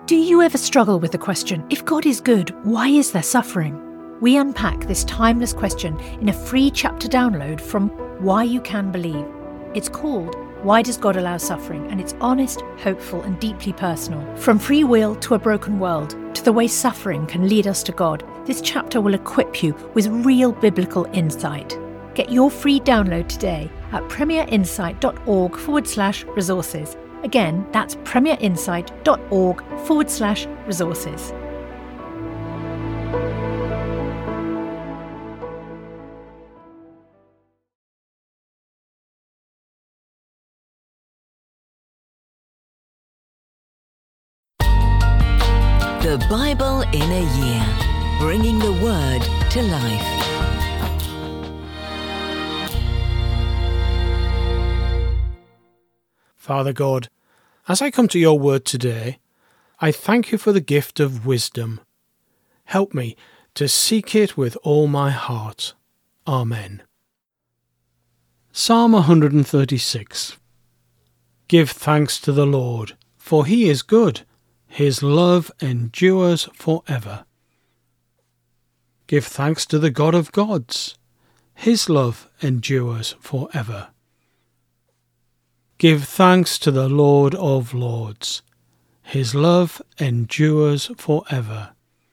Do you ever struggle with the question, if God is good, why is there suffering? We unpack this timeless question in a free chapter download from Why You Can Believe. It's called Why Does God Allow Suffering? And it's honest, hopeful and deeply personal. From free will to a broken world, to the way suffering can lead us to God, this chapter will equip you with real biblical insight. Get your free download today at premierinsight.org/resources. Again, that's premierinsight.org/resources. The Bible in a Year, bringing the Word to life. Father God, as I come to your word today, I thank you for the gift of wisdom. Help me to seek it with all my heart. Amen. Psalm 136. Give thanks to the Lord, for he is good. His love endures forever. Give thanks to the God of gods. His love endures forever. Give thanks to the Lord of lords. His love endures forever.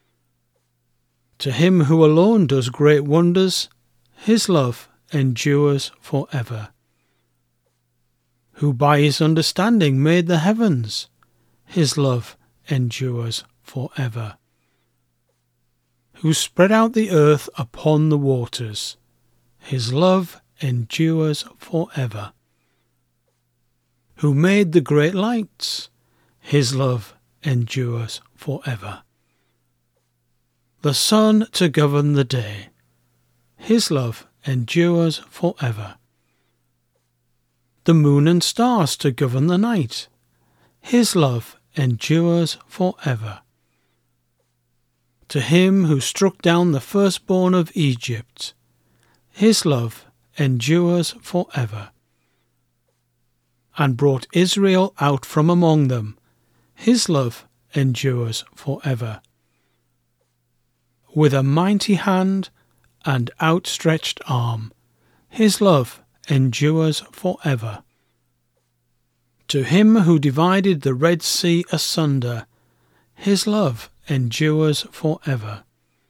To him who alone does great wonders, his love endures forever. Who by his understanding made the heavens, his love endures forever. Who spread out the earth upon the waters, his love endures forever. Who made the great lights, his love endures forever. The sun to govern the day, his love endures forever. The moon and stars to govern the night, his love endures forever. To him who struck down the firstborn of Egypt, his love endures forever. And brought Israel out from among them, his love endures forever. With a mighty hand and outstretched arm, his love endures forever. To him who divided the Red Sea asunder, his love endures forever.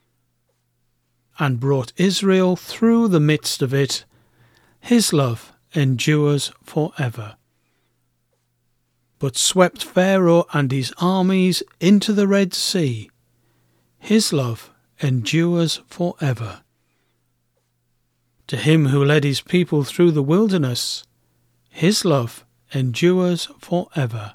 And brought Israel through the midst of it, his love endures forever. But swept Pharaoh and his armies into the Red Sea, his love endures forever. To him who led his people through the wilderness, his love endures forever.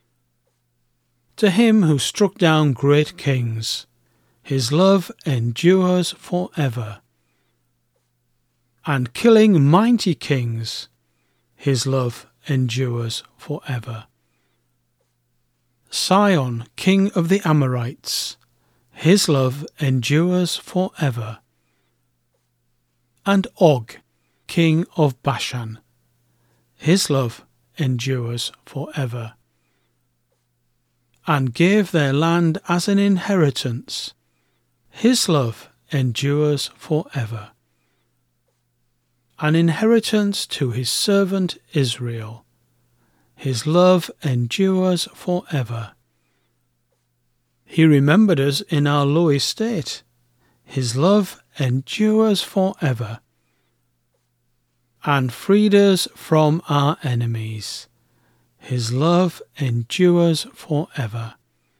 To him who struck down great kings, his love endures forever. And killing mighty kings, his love endures forever. Sihon, king of the Amorites, his love endures forever. And Og, king of Bashan, his love endures forever. And gave their land as an inheritance, his love endures forever. An inheritance to his servant Israel, his love endures forever. He remembered us in our low estate, his love endures forever. And freed us from our enemies, his love endures forever.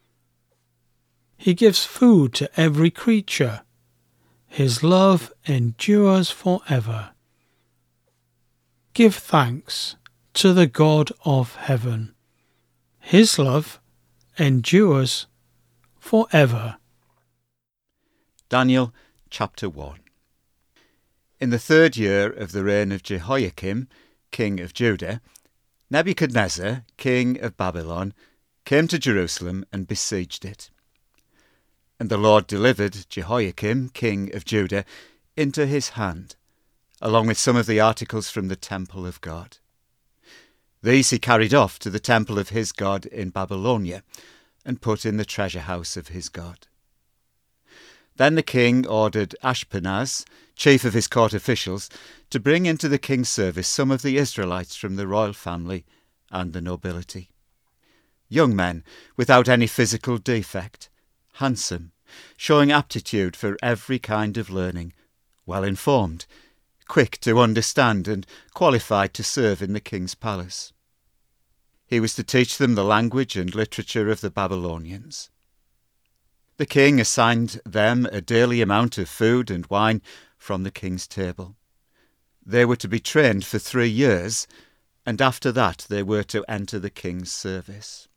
He gives food to every creature, his love endures forever. Give thanks to the God of heaven, his love endures forever. Daniel chapter 1. In the 3rd year of the reign of Jehoiakim, king of Judah, Nebuchadnezzar, king of Babylon, came to Jerusalem and besieged it. And the Lord delivered Jehoiakim, king of Judah, into his hand, along with some of the articles from the temple of God. These he carried off to the temple of his God in Babylonia, and put in the treasure house of his God. Then the king ordered Ashpenaz, chief of his court officials, to bring into the king's service some of the Israelites from the royal family and the nobility. Young men without any physical defect, handsome, showing aptitude for every kind of learning, well informed, quick to understand and qualified to serve in the king's palace. He was to teach them the language and literature of the Babylonians. The king assigned them a daily amount of food and wine from the king's table. They were to be trained for 3 years, and after that they were to enter the king's service.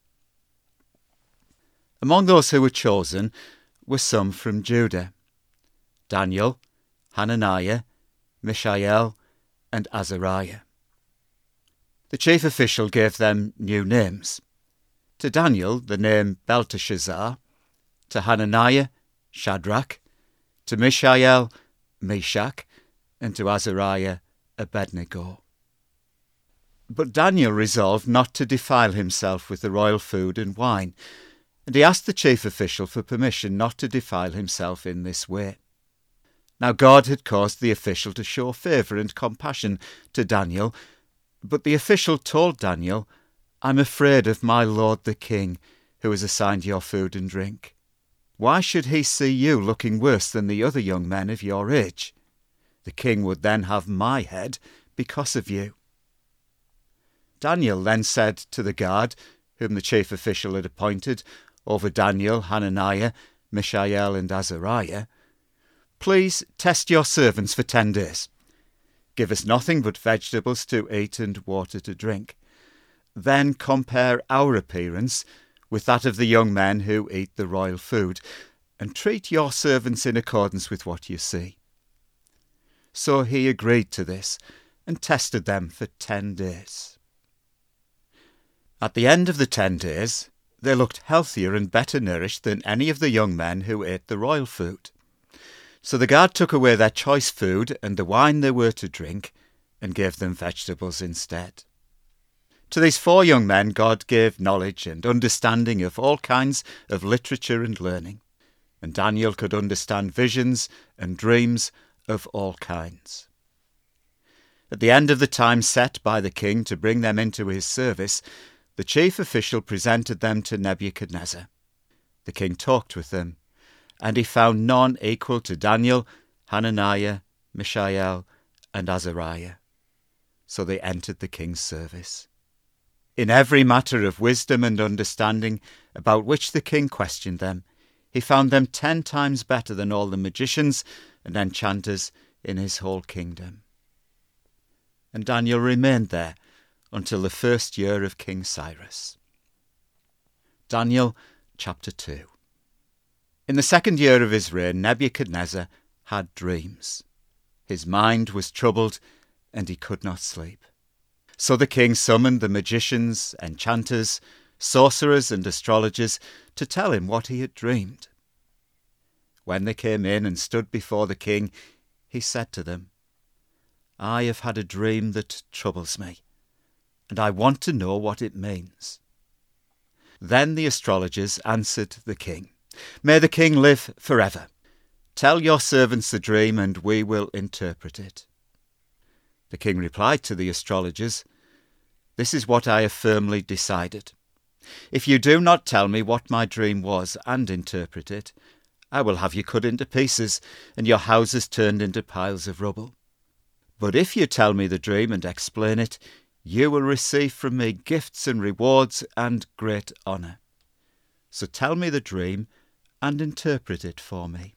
Among those who were chosen were some from Judah: Daniel, Hananiah, Mishael, and Azariah. The chief official gave them new names. To Daniel the name Belteshazzar, to Hananiah, Shadrach, to Mishael, Meshach, and to Azariah, Abednego. But Daniel resolved not to defile himself with the royal food and wine, and he asked the chief official for permission not to defile himself in this way. Now God had caused the official to show favour and compassion to Daniel, but the official told Daniel, "I'm afraid of my lord the king, who has assigned your food and drink. Why should he see you looking worse than the other young men of your age? The king would then have my head because of you." Daniel then said to the guard, whom the chief official had appointed over Daniel, Hananiah, Mishael, and Azariah, "Please test your servants for 10 days. Give us nothing but vegetables to eat and water to drink. Then compare our appearance with that of the young men who eat the royal food, and treat your servants in accordance with what you see." So he agreed to this, and tested them for 10 days. At the end of the 10 days, they looked healthier and better nourished than any of the young men who ate the royal food. So the guard took away their choice food and the wine they were to drink, and gave them vegetables instead. To these 4 young men God gave knowledge and understanding of all kinds of literature and learning, and Daniel could understand visions and dreams of all kinds. At the end of the time set by the king to bring them into his service, the chief official presented them to Nebuchadnezzar. The king talked with them, and he found none equal to Daniel, Hananiah, Mishael, and Azariah. So they entered the king's service. In every matter of wisdom and understanding about which the king questioned them, he found them 10 times better than all the magicians and enchanters in his whole kingdom. And Daniel remained there until the 1st year of King Cyrus. Daniel chapter 2. In the 2nd year of his reign, Nebuchadnezzar had dreams. His mind was troubled, and he could not sleep. So the king summoned the magicians, enchanters, sorcerers, and astrologers to tell him what he had dreamed. When they came in and stood before the king, he said to them, "I have had a dream that troubles me, and I want to know what it means." Then the astrologers answered the king, "May the king live forever. Tell your servants the dream, and we will interpret it." The king replied to the astrologers, "This is what I have firmly decided. If you do not tell me what my dream was and interpret it, I will have you cut into pieces and your houses turned into piles of rubble. But if you tell me the dream and explain it, you will receive from me gifts and rewards and great honour. So tell me the dream and interpret it for me."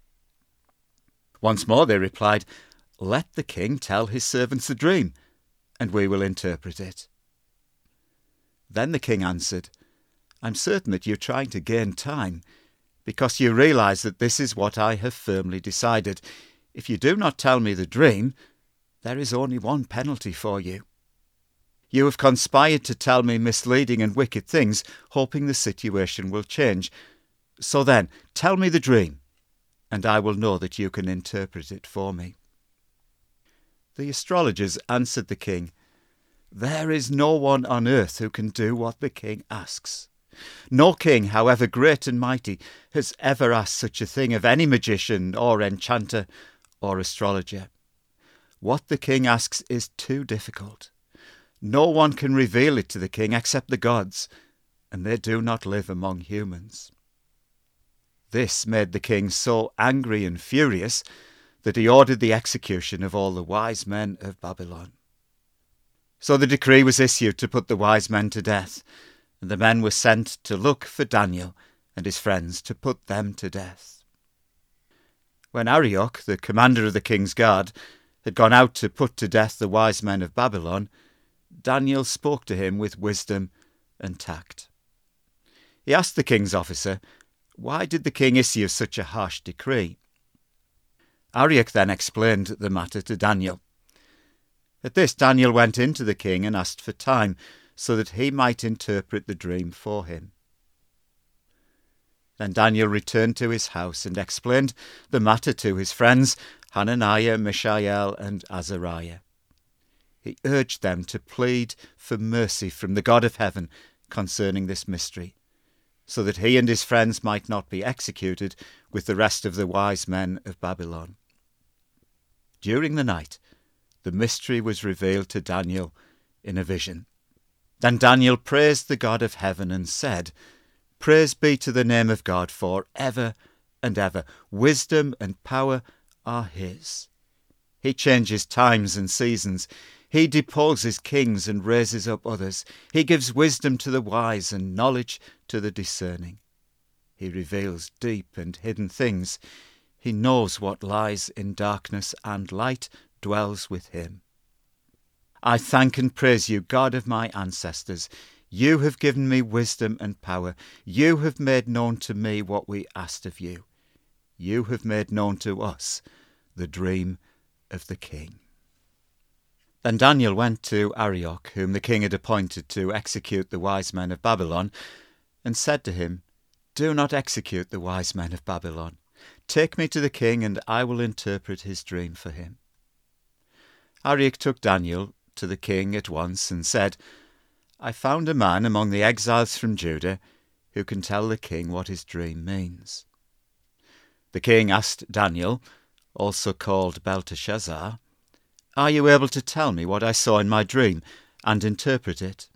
Once more they replied, "Let the king tell his servants the dream, and we will interpret it." Then the king answered, "I'm certain that you're trying to gain time, because you realize that this is what I have firmly decided. If you do not tell me the dream, there is only one penalty for you. You have conspired to tell me misleading and wicked things, hoping the situation will change. So then, tell me the dream, and I will know that you can interpret it for me." The astrologers answered the king, "There is no one on earth who can do what the king asks. No king, however great and mighty, has ever asked such a thing of any magician or enchanter or astrologer. What the king asks is too difficult. No one can reveal it to the king except the gods, and they do not live among humans. This made the king so angry and furious that he ordered the execution of all the wise men of Babylon. So the decree was issued to put the wise men to death, and the men were sent to look for Daniel and his friends to put them to death. When Arioch, the commander of the king's guard, had gone out to put to death the wise men of Babylon, Daniel spoke to him with wisdom and tact. He asked the king's officer, why did the king issue such a harsh decree? Arioch then explained the matter to Daniel. At this, Daniel went in to the king and asked for time, so that he might interpret the dream for him. Then Daniel returned to his house and explained the matter to his friends, Hananiah, Mishael, and Azariah. He urged them to plead for mercy from the God of heaven concerning this mystery, so that he and his friends might not be executed with the rest of the wise men of Babylon. During the night, the mystery was revealed to Daniel in a vision. Then Daniel praised the God of heaven and said, Praise be to the name of God for ever and ever. Wisdom and power are his. He changes times and seasons. He deposes kings and raises up others. He gives wisdom to the wise and knowledge to the discerning. He reveals deep and hidden things. He knows what lies in darkness, and light dwells with him. I thank and praise you, God of my ancestors. You have given me wisdom and power. You have made known to me what we asked of you. You have made known to us the dream of the king. Then Daniel went to Arioch, whom the king had appointed to execute the wise men of Babylon, and said to him, Do not execute the wise men of Babylon. Take me to the king, and I will interpret his dream for him. Arioch took Daniel to the king at once and said, I found a man among the exiles from Judah who can tell the king what his dream means. The king asked Daniel, also called Belteshazzar, Are you able to tell me what I saw in my dream and interpret it?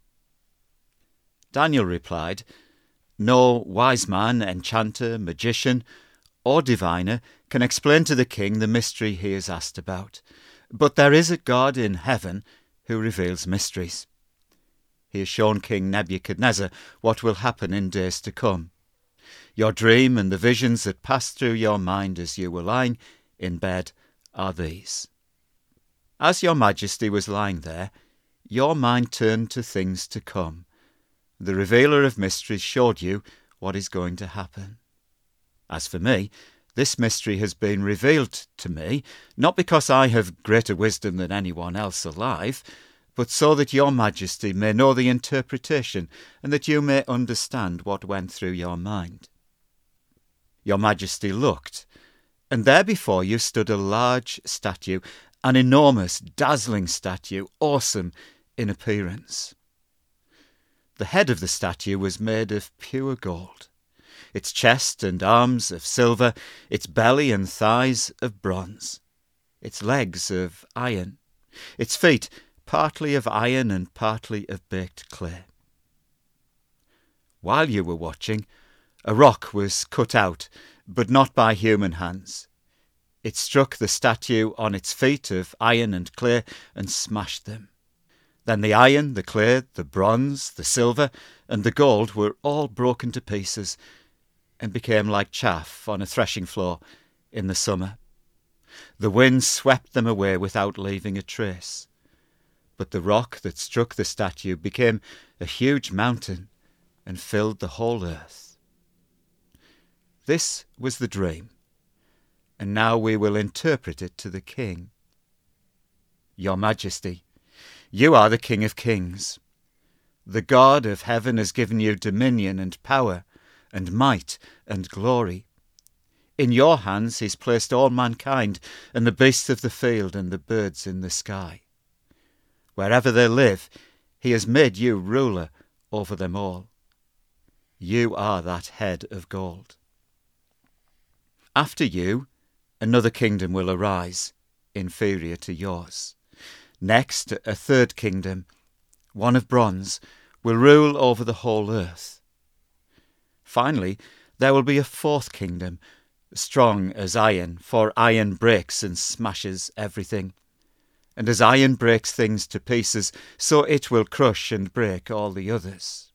Daniel replied, No wise man, enchanter, magician, or diviner can explain to the king the mystery he is asked about. But there is a God in heaven who reveals mysteries. He has shown King Nebuchadnezzar what will happen in days to come. Your dream and the visions that passed through your mind as you were lying in bed are these. As your majesty was lying there, your mind turned to things to come. The revealer of mysteries showed you what is going to happen. As for me, this mystery has been revealed to me, not because I have greater wisdom than anyone else alive, but so that your majesty may know the interpretation, and that you may understand what went through your mind. Your majesty looked, and there before you stood a large statue, an enormous, dazzling statue, awesome in appearance. The head of the statue was made of pure gold, its chest and arms of silver, its belly and thighs of bronze, its legs of iron, its feet partly of iron and partly of baked clay. While you were watching, a rock was cut out, but not by human hands. It struck the statue on its feet of iron and clay and smashed them. Then the iron, the clay, the bronze, the silver, and the gold were all broken to pieces and became like chaff on a threshing floor in the summer. The wind swept them away without leaving a trace. But the rock that struck the statue became a huge mountain and filled the whole earth. This was the dream, and now we will interpret it to the king. Your Majesty, you are the King of Kings. The God of heaven has given you dominion and power and might and glory. In your hands he's placed all mankind and the beasts of the field and the birds in the sky. Wherever they live, he has made you ruler over them all. You are that head of gold. After you, another kingdom will arise, inferior to yours. Next, a third kingdom, one of bronze, will rule over the whole earth. Finally, there will be a fourth kingdom, strong as iron, for iron breaks and smashes everything. And as iron breaks things to pieces, so it will crush and break all the others.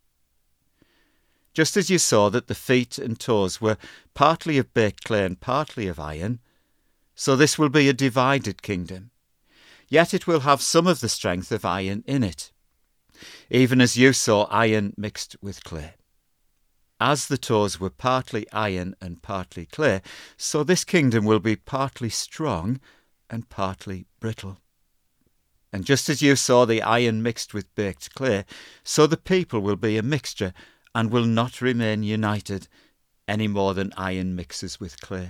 Just as you saw that the feet and toes were partly of baked clay and partly of iron, so this will be a divided kingdom. Yet it will have some of the strength of iron in it, even as you saw iron mixed with clay. As the toes were partly iron and partly clay, so this kingdom will be partly strong and partly brittle. And just as you saw the iron mixed with baked clay, so the people will be a mixture and will not remain united any more than iron mixes with clay.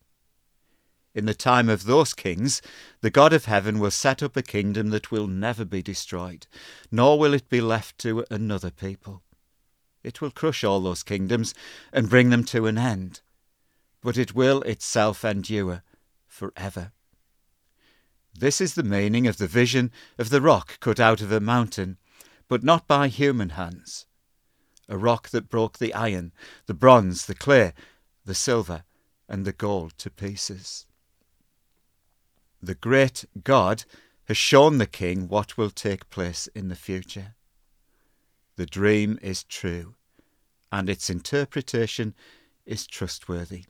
In the time of those kings, the God of heaven will set up a kingdom that will never be destroyed, nor will it be left to another people. It will crush all those kingdoms and bring them to an end, but it will itself endure forever. This is the meaning of the vision of the rock cut out of a mountain, but not by human hands. A rock that broke the iron, the bronze, the clay, the silver, and the gold to pieces. The great God has shown the king what will take place in the future. The dream is true, and its interpretation is trustworthy.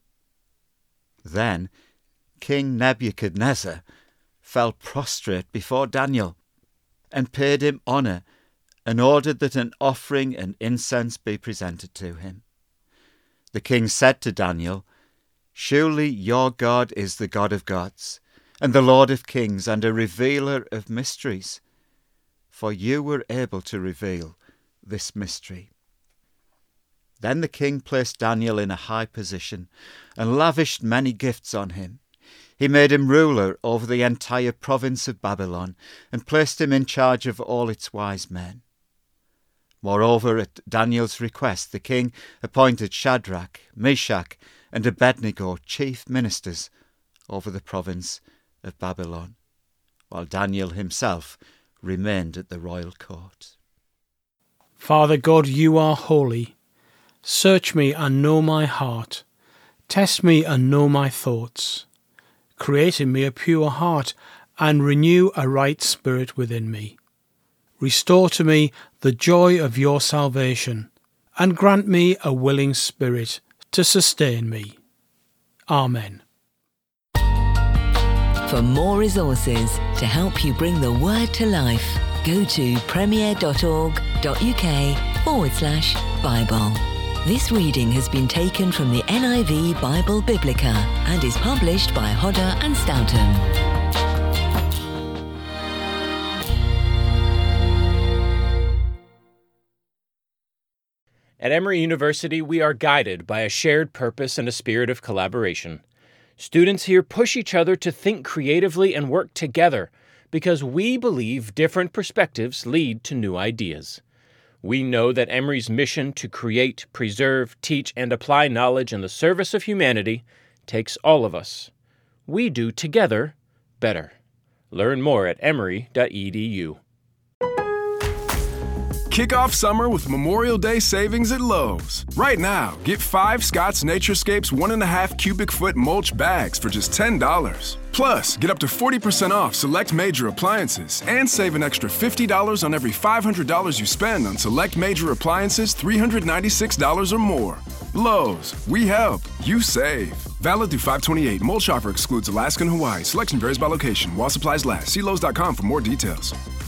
Then King Nebuchadnezzar fell prostrate before Daniel and paid him honour and ordered that an offering and incense be presented to him. The king said to Daniel, "Surely your God is the God of gods, and the Lord of kings, and a revealer of mysteries. For you were able to reveal this mystery." Then the king placed Daniel in a high position, and lavished many gifts on him. He made him ruler over the entire province of Babylon, and placed him in charge of all its wise men. Moreover, at Daniel's request, the king appointed Shadrach, Meshach, and Abednego chief ministers over the province of Babylon, while Daniel himself remained at the royal court. Father God, you are holy. Search me and know my heart. Test me and know my thoughts. Create in me a pure heart, and renew a right spirit within me. Restore to me the joy of your salvation, and grant me a willing spirit to sustain me. Amen. For more resources to help you bring the word to life, go to premier.org.uk/Bible. This reading has been taken from the NIV Bible Biblica and is published by Hodder and Stoughton. At Emory University, we are guided by a shared purpose and a spirit of collaboration. Students here push each other to think creatively and work together because we believe different perspectives lead to new ideas. We know that Emory's mission to create, preserve, teach, and apply knowledge in the service of humanity takes all of us. We do together better. Learn more at emory.edu. Kick off summer with Memorial Day savings at Lowe's. Right now, get 5 Scott's Naturescapes 1.5 cubic foot mulch bags for just $10. Plus, get up to 40% off select major appliances and save an extra $50 on every $500 you spend on select major appliances $396 or more. Lowe's, we help, you save. Valid through 5/28. Mulch offer excludes Alaska and Hawaii. Selection varies by location. While supplies last. See Lowe's.com for more details.